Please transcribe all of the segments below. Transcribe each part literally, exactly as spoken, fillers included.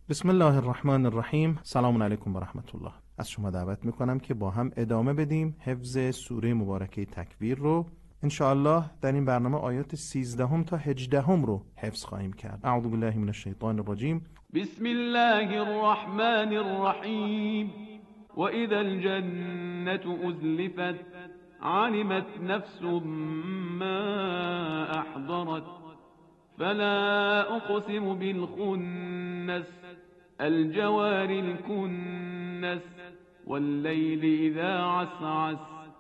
بسم الله الرحمن الرحیم. سلام علیکم و رحمت الله. از شما دعوت میکنم که با هم ادامه بدیم حفظ سوره مبارکه تکویر رو. انشاءالله در این برنامه آیات سیزدهم تا هجدهم رو حفظ خواهیم کرد. اعوذ بالله من الشیطان الرجیم. بسم الله الرحمن الرحیم. و اذا الجنة ازلفت علمت نفس ما احضرت فلا اقسم بالخنس الجوار الكنس والليل اذا عسعس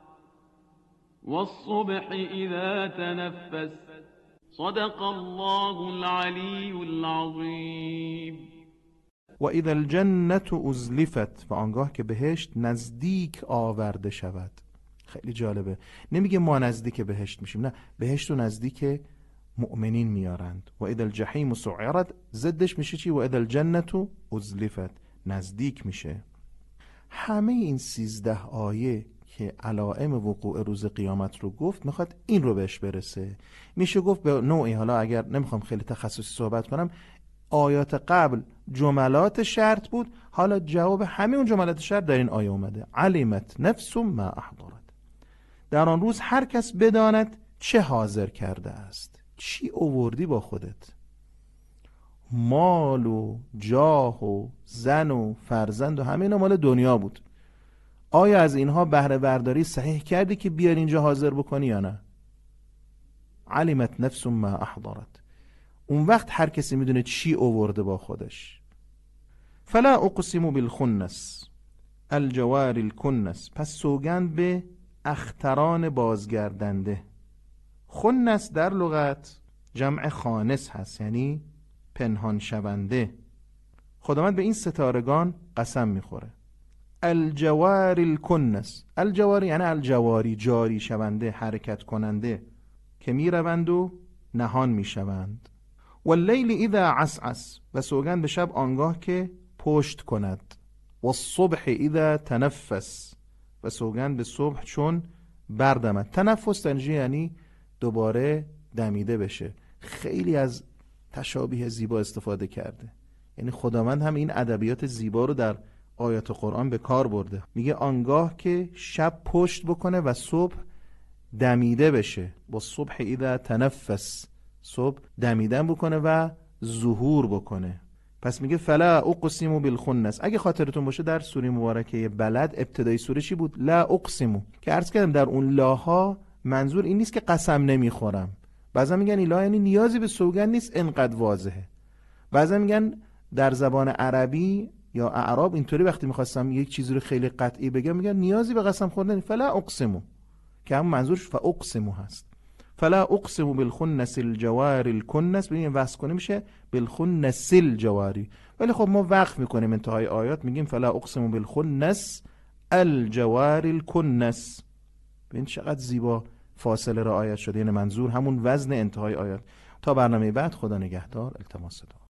والصبح اذا تنفس صدق الله العلی العظیم. و اذا الجنة ازلفت، و آنگاه که بهشت نزدیک آورده شود. خیلی جالبه، نمیگه ما نزدیک بهشت میشیم، نه، بهشت رو نزدیک مؤمنین میارند. و اذا الجحیم سعرت، ضدش میشه چی؟ و اذا الجنة ازلفت، نزدیک میشه. همه این سیزده آیه که علائم وقوع روز قیامت رو گفت میخواد این رو بهش برسه. میشه گفت به نوعی، حالا اگر نمیخوام خیلی تخصصی صحبت کنم، آیات قبل جملات شرط بود، حالا جواب همه اون جملات شرط در این آیه اومده. علمت نفس ما احضرت، در آن روز هر کس بداند چه حاضر کرده است. چی اووردی با خودت؟ مال و جاه و زن و فرزند و همه اینا مال دنیا بود. آیا از اینها بهره برداری صحیح کردی که بیار اینجا حاضر بکنی یا نه؟ علمت نفس ما احضرت، اون وقت هر کسی میدونه چی اوورده با خودش. فلا اقسم بالخنس الجوار الکنس، پس سوگند به اختران بازگردنده. خنس در لغت جمع خانس هست، یعنی پنهان شونده. خداوند به این ستارگان قسم میخوره. الجوار الکنس، الجوار یعنی الجواری، جاری شونده، حرکت کننده، که میروند و نهان میشوند. واللیل اذا عسعس، و سوگند به شب آنگاه که پشت کند. والصبح اذا تنفس، و سوگند به صبح چون بردمد. تنفس تنجی یعنی دوباره دمیده بشه. خیلی از تشابیه زیبا استفاده کرده، یعنی خداوند هم این ادبیات زیبا رو در آیات قرآن به کار برده. میگه آنگاه که شب پشت بکنه و صبح دمیده بشه. با صبح اذا تنفس، صبح دمیدن بکنه و ظهور بکنه. پس میگه فلا اقسم بالخنس. اگه خاطرتون باشه در سوره مبارکه بلد ابتدای سوره چی بود؟ لا اقسم، که عرض کردم در اون لاها منظور این نیست که قسم نمیخورم. بعضا میگن این لا یعنی نیازی به سوگند نیست، انقدر واضحه. بعضا میگن در زبان عربی یا اعراب اینطوری وقتی میخواستم یک چیزی رو خیلی قطعی بگم میگن نیازی به قسم خوردن، فلا اقسم، که هم منظورش فاقسم هست. فلا اقسم بالخنس الجوار الکنس، ببین وصل کنه میشه بالخنس الجواری، ولی خب ما وقف میکنیم انتهای آیات میگیم فلا اقسم بالخنس الجوار الکنس. ببین چقدر زیبا فاصله رعایت شده، یعنی منظور همون وزن انتهای آیات. تا برنامه بعد، خدا نگهدار. التماس دعا.